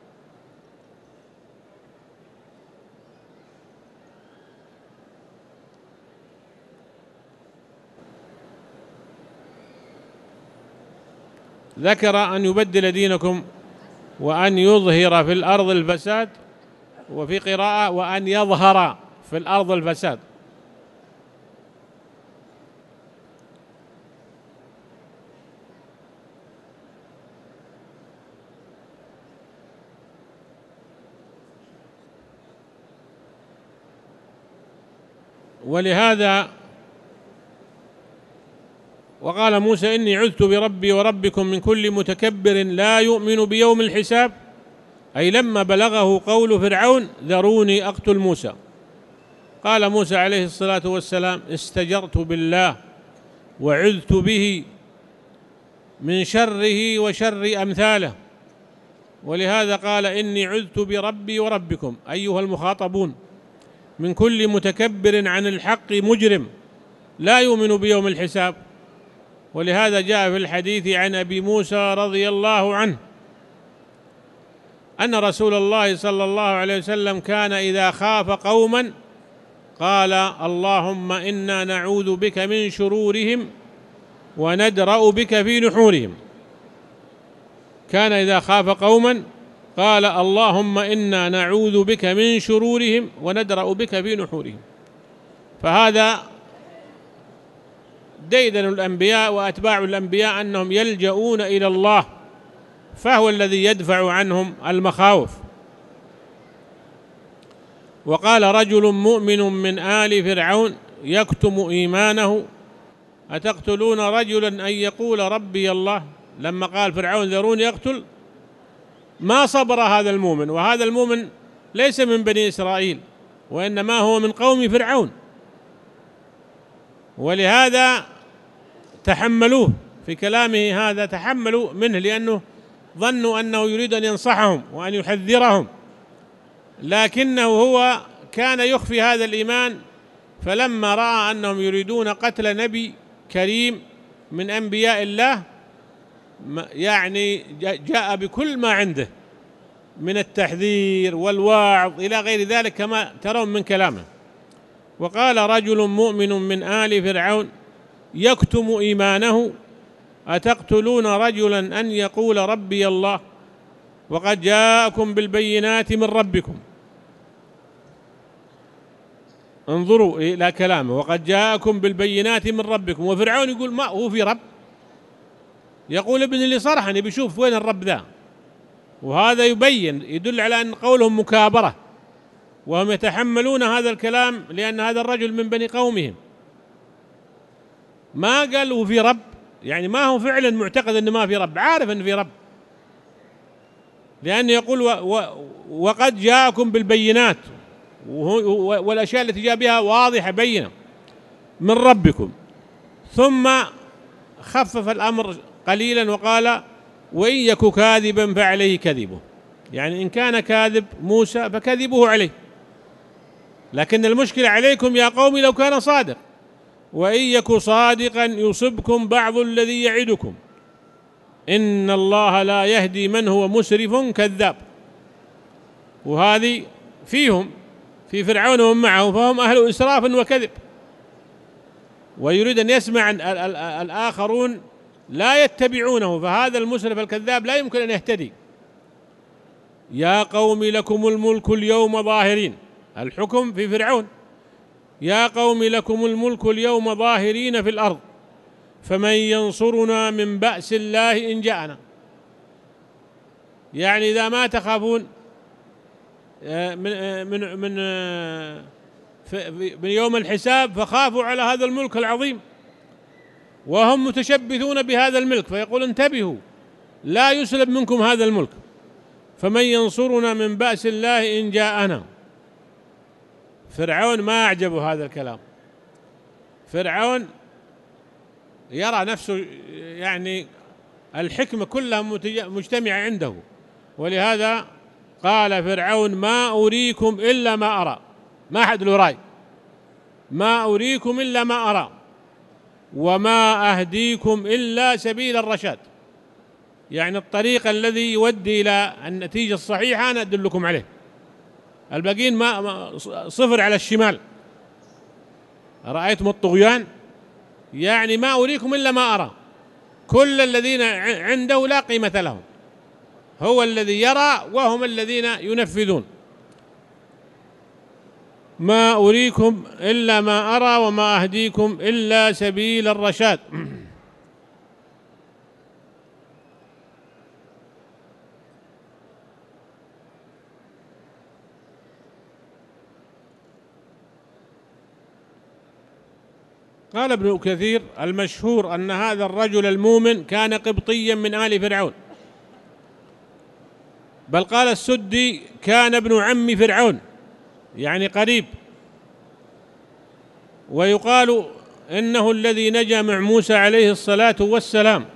ذكر أن يبدل دينكم وأن يظهر في الأرض الفساد، وفي قراءة وأن يظهر في الأرض الفساد. ولهذا وقال موسى: إني عذت بربي وربكم من كل متكبر لا يؤمن بيوم الحساب، أي لما بلغه قول فرعون: ذروني أقتل موسى. قال موسى عليه الصلاة والسلام: استجرت بالله وعذت به من شره وشر أمثاله. ولهذا قال: إني عذت بربي وربكم أيها المخاطبون من كل متكبر عن الحق مجرم لا يؤمن بيوم الحساب. ولهذا جاء في الحديث عن أبي موسى رضي الله عنه أن رسول الله صلى الله عليه وسلم كان إذا خاف قوما قال اللهم إنا نعوذ بك من شرورهم وندرأ بك في نحورهم. كان إذا خاف قوما قال اللهم إنا نعوذ بك من شرورهم وندرأ بك في نحورهم. فهذا ديدن الأنبياء وأتباع الأنبياء أنهم يلجؤون إلى الله، فهو الذي يدفع عنهم المخاوف. وقال رجل مؤمن من آل فرعون يكتم إيمانه أتقتلون رجلا أن يقول ربي الله. لما قال فرعون ذروني يقتل ما صبر هذا المؤمن، وهذا المؤمن ليس من بني إسرائيل وإنما هو من قوم فرعون، ولهذا تحملوه في كلامه هذا، تحملوا منه لأنه ظنوا أنه يريد أن ينصحهم وأن يحذرهم، لكنه هو كان يخفي هذا الإيمان. فلما رأى أنهم يريدون قتل نبي كريم من أنبياء الله يعني جاء بكل ما عنده من التحذير والوعظ إلى غير ذلك كما ترون من كلامه. وقال رجل مؤمن من آل فرعون يكتم إيمانه أتقتلون رجلا أن يقول ربي الله وقد جاءكم بالبينات من ربكم. انظروا إلى كلامه، وقد جاءكم بالبينات من ربكم. وفرعون يقول ما هو في رب، يقول ابن لي صرحا بيشوف وين الرب ذا. وهذا يبين يدل على أن قولهم مكابرة، وهم يتحملون هذا الكلام لأن هذا الرجل من بني قومهم. ما قالوا في رب، يعني ما هو فعلا معتقد أنه ما في رب، عارف أنه في رب، لأنه يقول و و وقد جاءكم بالبينات، والأشياء التي جاء بها واضحة بينة من ربكم. ثم خفف الأمر قليلا وقال وإن يك كاذبا فعليه كذبه، يعني إن كان كاذب موسى فكذبه عليه، لكن المشكلة عليكم يا قوم لو كان صادق، وإن يك صادقا يصبكم بعض الذي يعدكم إن الله لا يهدي من هو مسرف كذاب. وهذه فيهم في فرعون ومن معه، فهم أهل إسراف وكذب، ويريد أن يسمع الآخرون لا يتبعونه، فهذا المسرف الكذاب لا يمكن أن يهتدي. يا قوم لكم الملك اليوم ظاهرين، الحكم في فرعون، يا قوم لكم الملك اليوم ظاهرين في الأرض فمن ينصرنا من بأس الله إن جاءنا. يعني إذا ما تخافون من من من من يوم الحساب فخافوا على هذا الملك العظيم، وهم متشبثون بهذا الملك، فيقول انتبهوا لا يسلب منكم هذا الملك، فمن ينصرنا من بأس الله إن جاءنا. فرعون ما أعجبه هذا الكلام، فرعون يرى نفسه يعني الحكمة كلها مجتمعة عنده، ولهذا قال فرعون ما أريكم إلا ما أرى، ما أحد له رأي، ما أريكم إلا ما أرى وما أهديكم إلا سبيل الرشاد، يعني الطريق الذي يودي إلى النتيجة الصحيحة أنا أدلكم عليه، الباقين ما صفر على الشمال. رأيتم الطغيان؟ يعني ما أريكم إلا ما أرى، كل الذين عنده لا قيمة لهم، هو الذي يرى وهم الذين ينفذون. ما أريكم إلا ما أرى وما أهديكم إلا سبيل الرشاد. قال ابن كثير المشهور أن هذا الرجل المؤمن كان قبطيا من آل فرعون، بل قال السدي كان ابن عم فرعون يعني قريب، ويقال إنه الذي نجا مع موسى عليه الصلاة والسلام.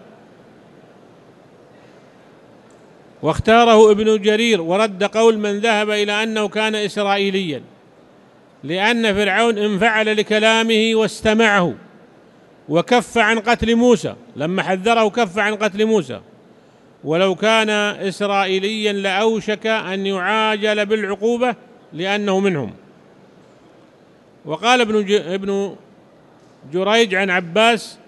واختاره ابن جرير ورد قول من ذهب إلى أنه كان إسرائيليا، لأن فرعون انفعل لكلامه واستمعه وكف عن قتل موسى، لما حذره كف عن قتل موسى، ولو كان إسرائيليا لأوشك أن يعاجل بالعقوبة لأنه منهم. وقال ابن ابن جريج عن عباس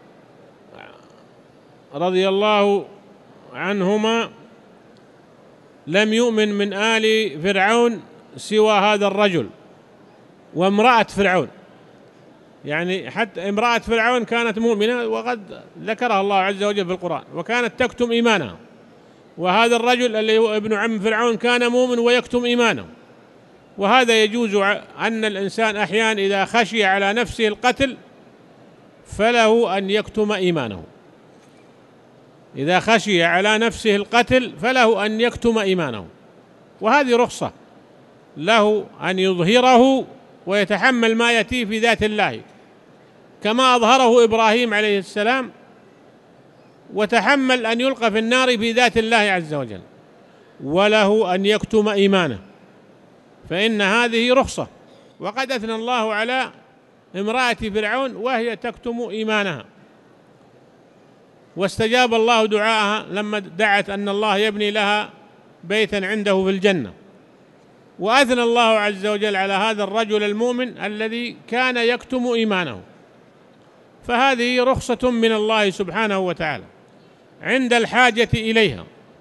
رضي الله عنهما: لم يؤمن من آل فرعون سوى هذا الرجل وامرأة فرعون. يعني حتى امرأة فرعون كانت مؤمنة وقد ذكرها الله عز وجل في القرآن، وكانت تكتم إيمانها، وهذا الرجل اللي هو ابن عم فرعون كان مؤمن ويكتم إيمانه. وهذا يجوز أن الإنسان أحيانا إذا خشي على نفسه القتل فله أن يكتم إيمانه، إذا خشي على نفسه القتل فله أن يكتم إيمانه، وهذه رخصة له أن يظهره ويتحمل ما يأتيه في ذات الله، كما أظهره إبراهيم عليه السلام وتحمل أن يلقى في النار في ذات الله عز وجل، وله أن يكتم إيمانه، فإن هذه رخصة. وقد أثنى الله على امرأة فرعون وهي تكتم إيمانها، واستجاب الله دعاءها لما دعت أن الله يبني لها بيتا عنده في الجنة. وأثنى الله عز وجل على هذا الرجل المؤمن الذي كان يكتم إيمانه، فهذه رخصة من الله سبحانه وتعالى عند الحاجة إليها.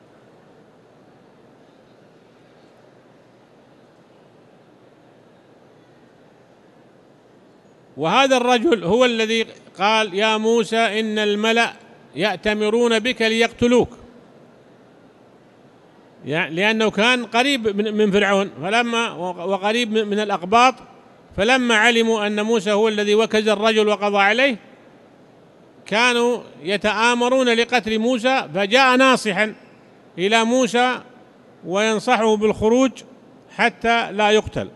وهذا الرجل هو الذي قال: يا موسى إن الملأ يأتمرون بك ليقتلوك، يعني لأنه كان قريب من فرعون فلما وقريب من الأقباط، فلما علموا أن موسى هو الذي وكز الرجل وقضى عليه كانوا يتآمرون لقتل موسى، فجاء ناصحا إلى موسى وينصحه بالخروج حتى لا يقتل.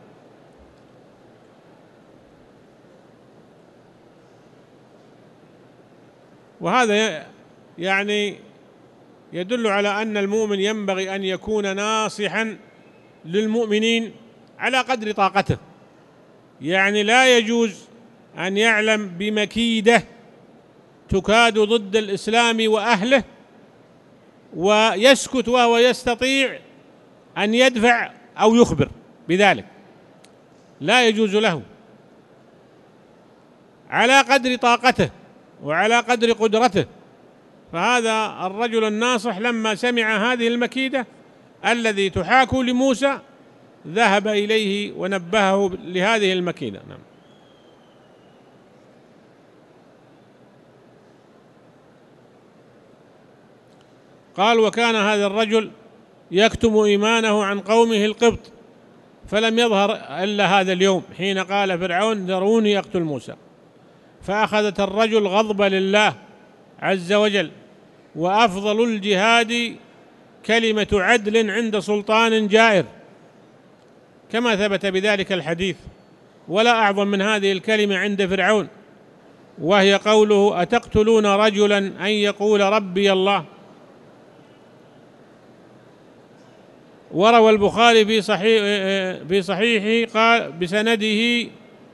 وهذا يعني يدل على أن المؤمن ينبغي أن يكون ناصحا للمؤمنين على قدر طاقته، يعني لا يجوز أن يعلم بمكيدة تكاد ضد الإسلام وأهله ويسكت وهو يستطيع أن يدفع أو يخبر بذلك، لا يجوز له، على قدر طاقته وعلى قدر قدرته. فهذا الرجل الناصح لما سمع هذه المكيدة الذي تحاك لموسى ذهب إليه ونبهه لهذه المكيدة. نعم. قال: وكان هذا الرجل يكتم إيمانه عن قومه القبط، فلم يظهر إلا هذا اليوم حين قال فرعون: ذروني أقتل موسى. فأخذت الرجل غضب لله عز وجل، وأفضل الجهاد كلمة عدل عند سلطان جائر، كما ثبت بذلك الحديث. ولا أعظم من هذه الكلمة عند فرعون، وهي قوله: أتقتلون رجلا أن يقول ربي الله. وروى البخاري في صحيح في صحيحه قال بسنده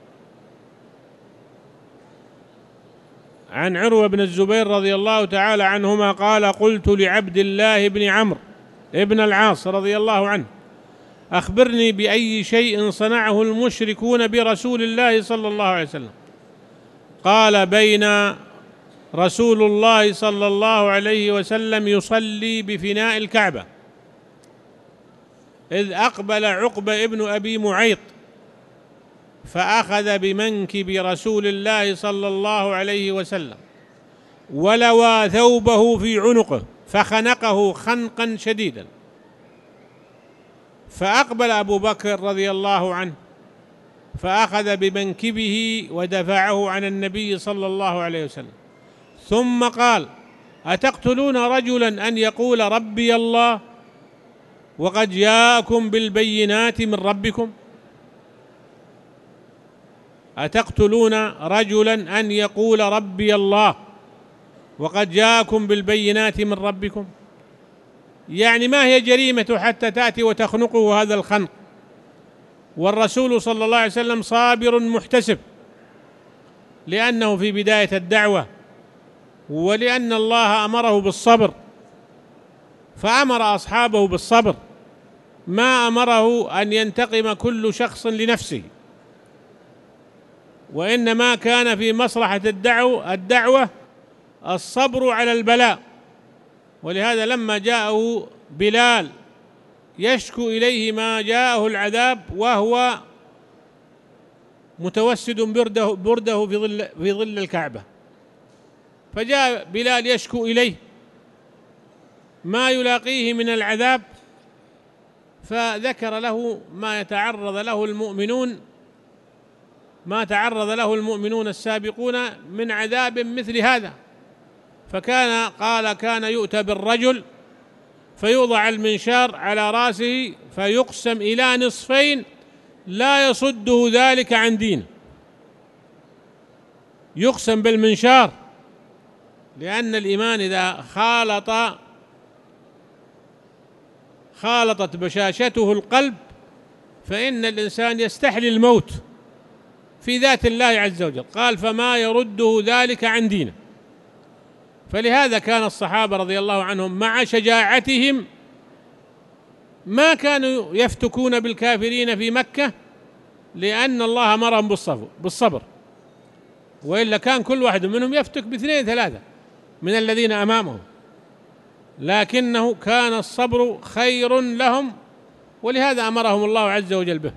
عن عروة بن الزبير رضي الله تعالى عنهما قال: قلت لعبد الله بن عمرو ابن العاص رضي الله عنه: أخبرني بأي شيء صنعه المشركون برسول الله صلى الله عليه وسلم. قال: بين رسول الله صلى الله عليه وسلم يصلي بفناء الكعبة إذ أقبل عقبة ابن أبي معيط فأخذ بمنكب رسول الله صلى الله عليه وسلم ولوى ثوبه في عنقه فخنقه خنقا شديدا، فأقبل أبو بكر رضي الله عنه فأخذ بمنكبه ودفعه عن النبي صلى الله عليه وسلم، ثم قال: أتقتلون رجلا أن يقول ربي الله وقد جاءكم بالبينات من ربكم؟ أتقتلون رجلا أن يقول ربي الله وقد جاءكم بالبينات من ربكم؟ يعني ما هي جريمة حتى تأتي وتخنقه هذا الخنق؟ والرسول صلى الله عليه وسلم صابر محتسب، لأنه في بداية الدعوة ولأن الله أمره بالصبر، فأمر أصحابه بالصبر، ما أمره أن ينتقم كل شخص لنفسه، وإنما كان في مصلحة الدعوة الدعوة الصبر على البلاء. ولهذا لما جاءه بلال يشكو إليه ما جاءه العذاب وهو متوسد برده, برده في ظل في ظل الكعبة، فجاء بلال يشكو إليه ما يلاقيه من العذاب، فذكر له ما يتعرض له المؤمنون ما تعرض له المؤمنون السابقون من عذاب مثل هذا. فكان قال كان يؤتى بالرجل فيوضع المنشار على رأسه فيقسم إلى نصفين لا يصده ذلك عن دينه، يقسم بالمنشار، لأن الإيمان إذا خالط خالطت بشاشته القلب فإن الإنسان يستحلي الموت في ذات الله عز وجل. قال فما يرده ذلك عن دينه. فلهذا كان الصحابة رضي الله عنهم مع شجاعتهم ما كانوا يفتكون بالكافرين في مكة، لأن الله أمرهم بالصبر بالصبر وإلا كان كل واحد منهم يفتك باثنين ثلاثة من الذين أمامهم، لكنه كان الصبر خير لهم، ولهذا أمرهم الله عز وجل به.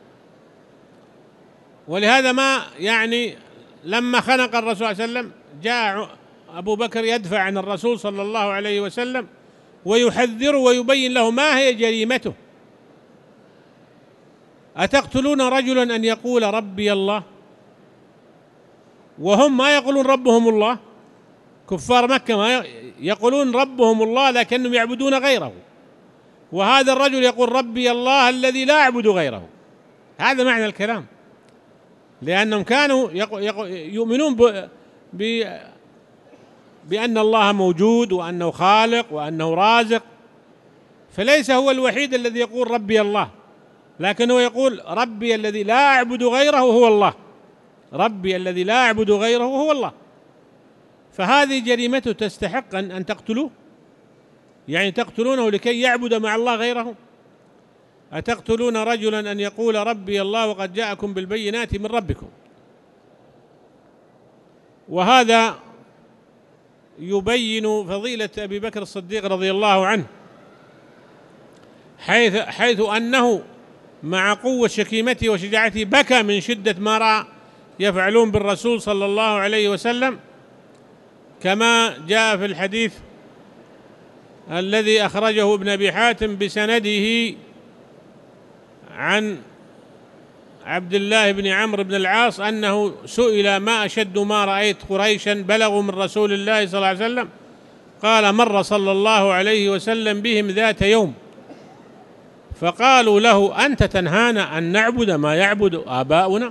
ولهذا ما يعني لما خنق الرسول صلى الله عليه وسلم جاء أبو بكر يدفع عن الرسول صلى الله عليه وسلم ويحذره ويبين له ما هي جريمته. أتقتلون رجلا أن يقول ربي الله وهم ما يقولون ربهم الله؟ كفار مكة ما يقولون ربهم الله لكنهم يعبدون غيره، وهذا الرجل يقول ربي الله الذي لا أعبد غيره. هذا معنى الكلام، لأنهم كانوا يؤمنون ب... ب... بأن الله موجود وأنه خالق وأنه رازق، فليس هو الوحيد الذي يقول ربي الله، لكنه يقول ربي الذي لا أعبد غيره هو الله، ربي الذي لا أعبد غيره هو الله. فهذه جريمته تستحق أن تقتلوه، يعني تقتلونه لكي يعبد مع الله غيره. أتقتلون رجلا أن يقول ربي الله وقد جاءكم بالبينات من ربكم. وهذا يبين فضيلة أبي بكر الصديق رضي الله عنه، حيث حيث أنه مع قوة شكيمته وشجاعته بكى من شدة ما رأى يفعلون بالرسول صلى الله عليه وسلم، كما جاء في الحديث الذي أخرجه ابن أبي حاتم بسنده عن عبد الله بن عمرو بن العاص أنه سئل ما أشد ما رأيت قريشا بلغوا من رسول الله صلى الله عليه وسلم، قال مر صلى الله عليه وسلم بهم ذات يوم فقالوا له أنت تنهانا أن نعبد ما يعبد آباؤنا؟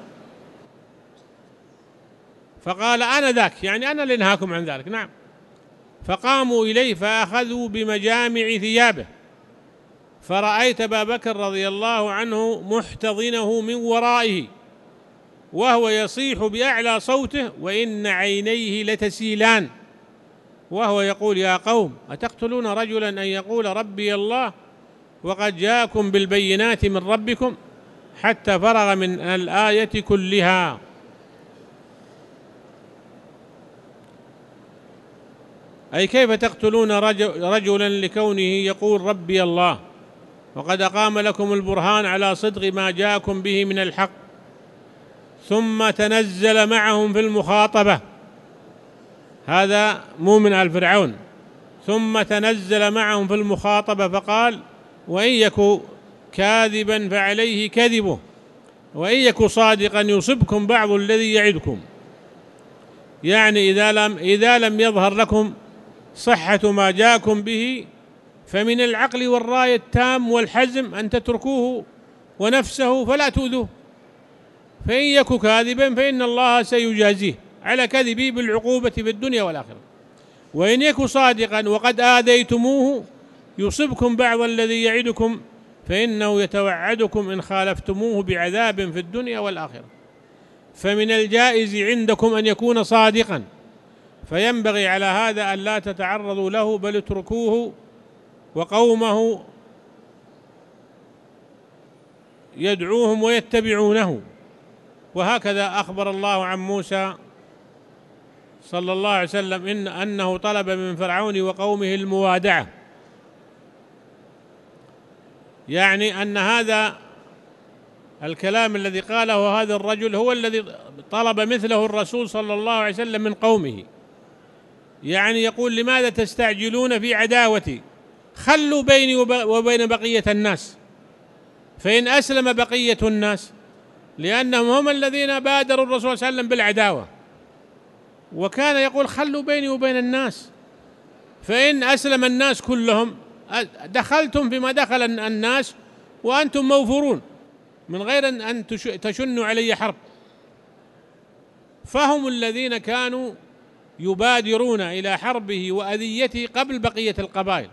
فقال أنا ذاك، يعني أنا اللي نهاكم عن ذلك. نعم. فقاموا إليه فأخذوا بمجامع ثيابه، فرأيت أبا بكر رضي الله عنه محتضنه من ورائه وهو يصيح بأعلى صوته وإن عينيه لتسيلان وهو يقول يا قوم أتقتلون رجلا أن يقول ربي الله وقد جاءكم بالبينات من ربكم، حتى فرغ من الآية كلها. أي كيف تقتلون رجلا لكونه يقول ربي الله وقد أقام لكم البرهان على صدق ما جاءكم به من الحق، ثم تنزل معهم في المخاطبة، هذا مو من آل فرعون، ثم تنزل معهم في المخاطبة فقال وإن يك كاذبا فعليه كذبه وإن يك صادقا يصبكم بعض الذي يعدكم. يعني إذا لم إذا لم يظهر لكم صحة ما جاءكم به فمن العقل والرأي التام والحزم أن تتركوه ونفسه فلا تؤذوه، فإن يك كاذبا فإن الله سيجازيه على كذبه بالعقوبة في الدنيا والآخرة، وإن يك صادقا وقد آذيتموه يصبكم بعض الذي يعدكم فإنه يتوعدكم إن خالفتموه بعذاب في الدنيا والآخرة. فمن الجائز عندكم أن يكون صادقا، فينبغي على هذا أن لا تتعرضوا له بل اتركوه وقومه يدعوهم ويتبعونه. وهكذا أخبر الله عن موسى صلى الله عليه وسلم إن أنه طلب من فرعون وقومه الموادعة، يعني أن هذا الكلام الذي قاله هذا الرجل هو الذي طلب مثله الرسول صلى الله عليه وسلم من قومه، يعني يقول: لماذا تستعجلون في عداوتي؟ خلوا بيني وبين بقية الناس، فإن أسلم بقية الناس، لأنهم هم الذين بادروا الرسول صلى الله عليه وسلم بالعداوة، وكان يقول: خلوا بيني وبين الناس، فإن أسلم الناس كلهم دخلتم فيما دخل الناس وأنتم موفورون من غير أن تشنوا علي حرب. فهم الذين كانوا يبادرون إلى حربه وأذيته قبل بقية القبائل.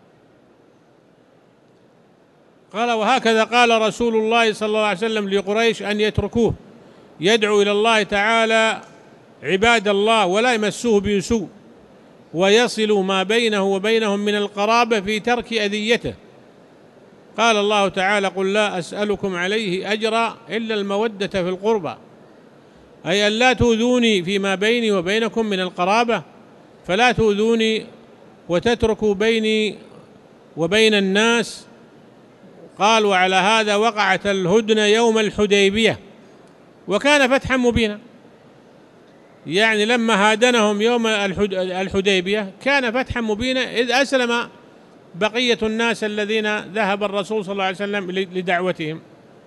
قال: وهكذا قال رسول الله صلى الله عليه وسلم لقريش أن يتركوه يدعو إلى الله تعالى عباد الله ولا يمسوه بسوء، ويصلوا ما بينه وبينهم من القرابة في ترك أذيته. قال الله تعالى: قل لا أسألكم عليه أجرا إلا المودة في القربى، أي أن لا تؤذوني فيما بيني وبينكم من القرابة، فلا تؤذوني وتتركوا بيني وبين الناس. قال: وعلى هذا وقعت الهدنة يوم الحديبية، وكان فتحا مبينا، يعني لما هادنهم يوم الحديبية كان فتحا مبينا، إذ أسلم بقية الناس الذين ذهب الرسول صلى الله عليه وسلم لدعوتهم.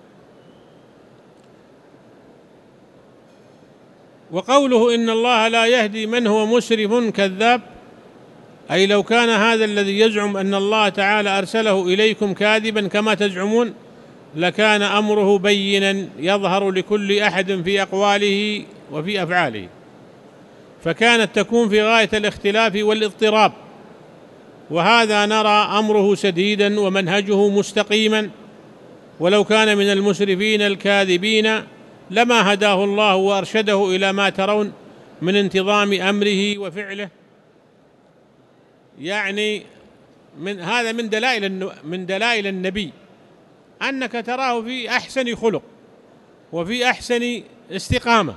وقوله: إن الله لا يهدي من هو مسرف كذاب، أي لو كان هذا الذي يزعم أن الله تعالى أرسله إليكم كاذبا كما تزعمون لكان أمره بينا يظهر لكل أحد في أقواله وفي أفعاله، فكانت تكون في غاية الاختلاف والاضطراب، وهذا نرى أمره سديدا ومنهجه مستقيما. ولو كان من المسرفين الكاذبين لما هداه الله وأرشده إلى ما ترون من انتظام أمره وفعله. يعني من هذا من دلائل من دلائل النبي أنك تراه في أحسن خلق وفي أحسن استقامة.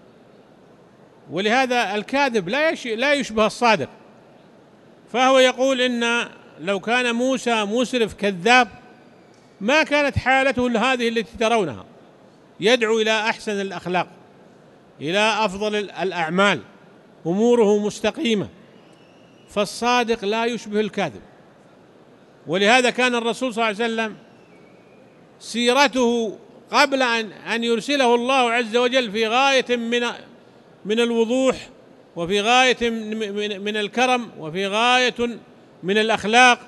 ولهذا الكاذب لا لا يشبه الصادق، فهو يقول إن لو كان موسى مسرف كذاب ما كانت حالته هذه التي ترونها، يدعو إلى أحسن الأخلاق، إلى أفضل الأعمال، أموره مستقيمة، فالصادق لا يشبه الكاذب. ولهذا كان الرسول صلى الله عليه وسلم سيرته قبل أن أن يرسله الله عز وجل في غاية من من الوضوح، وفي غاية من الكرم، وفي غاية من الأخلاق،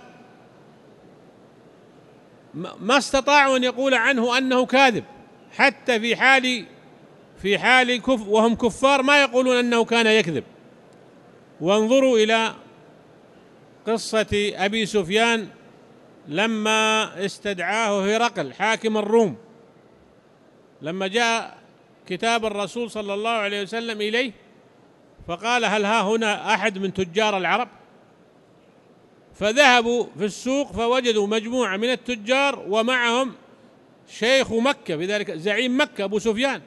ما استطاعوا أن يقول عنه أنه كاذب، حتى في حال في حال كف وهم كفار ما يقولون أنه كان يكذب. وانظروا إلى قصة أبي سفيان لما استدعاه هرقل حاكم الروم، لما جاء كتاب الرسول صلى الله عليه وسلم إليه فقال: هل ها هنا أحد من تجار العرب؟ فذهبوا في السوق فوجدوا مجموعة من التجار ومعهم شيخ مكة، بذلك زعيم مكة أبو سفيان،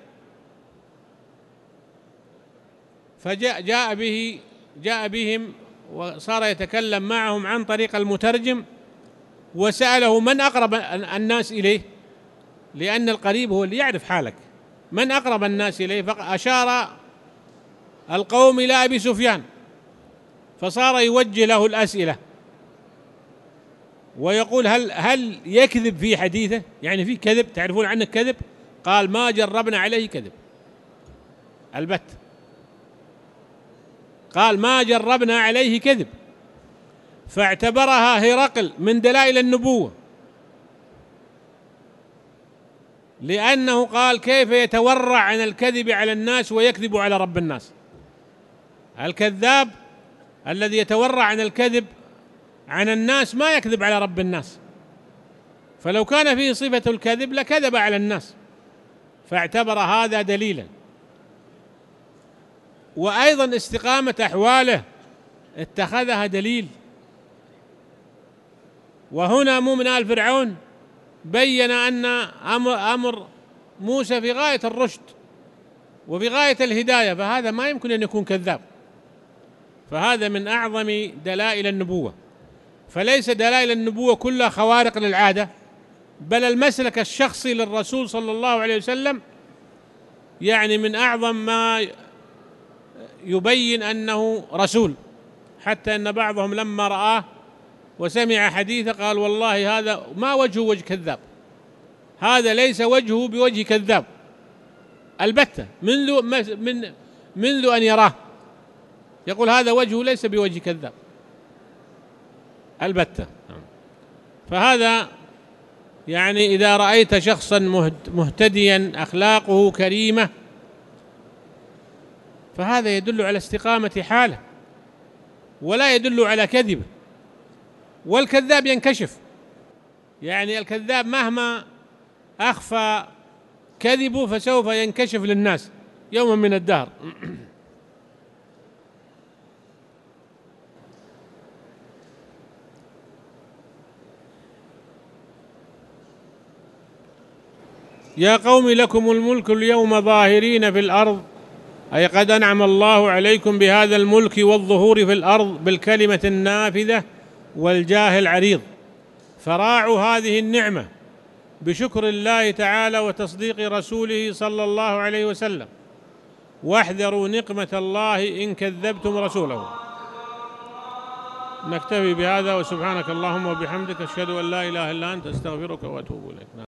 فجاء جاء به جاء بهم وصار يتكلم معهم عن طريق المترجم، وسأله: من أقرب الناس إليه؟ لأن القريب هو اللي يعرف حالك، من أقرب الناس إليه؟ فأشار القوم إلى أبي سفيان، فصار يوجه له الأسئلة ويقول: هل هل يكذب في حديثه؟ يعني في كذب، تعرفون عنه كذب؟ قال: ما جربنا عليه كذب البت، قال: ما جربنا عليه كذب. فاعتبرها هرقل من دلائل النبوة، لأنه قال: كيف يتورع عن الكذب على الناس ويكذب على رب الناس؟ الكذاب الذي يتورع عن الكذب عن الناس ما يكذب على رب الناس، فلو كان فيه صفة الكذب لكذب على الناس، فاعتبر هذا دليلا. وأيضا استقامة أحواله اتخذها دليل، وهنا مو من آل فرعون، بين أن أمر, أمر موسى في غاية الرشد وفي غاية الهداية، فهذا ما يمكن أن يكون كذاب. فهذا من أعظم دلائل النبوة. فليس دلائل النبوة كلها خوارق للعادة، بل المسلك الشخصي للرسول صلى الله عليه وسلم يعني من أعظم ما يبين أنه رسول، حتى أن بعضهم لما رآه وسمع حديثه قال والله هذا ما وجهه وجه كذاب، هذا ليس وجهه بوجه كذاب البتة، منذ من منذ أن يراه يقول هذا وجهه ليس بوجه كذاب البتة. فهذا يعني إذا رأيت شخصا مهتديا أخلاقه كريمة فهذا يدل على استقامة حاله ولا يدل على كذبه. والكذاب ينكشف، يعني الكذاب مهما أخفى كذبه فسوف ينكشف للناس يوما من الدهر. يا قوم لكم الملك اليوم ظاهرين في الأرض، أي قد أنعم الله عليكم بهذا الملك والظهور في الأرض بالكلمة النافذة والجاه العريض، فراعوا هذه النعمة بشكر الله تعالى وتصديق رسوله صلى الله عليه وسلم، واحذروا نقمة الله إن كذبتم رسوله. نكتفي بهذا، وسبحانك اللهم وبحمدك أشهد أن لا إله إلا أنت أستغفرك وأتوب إليك.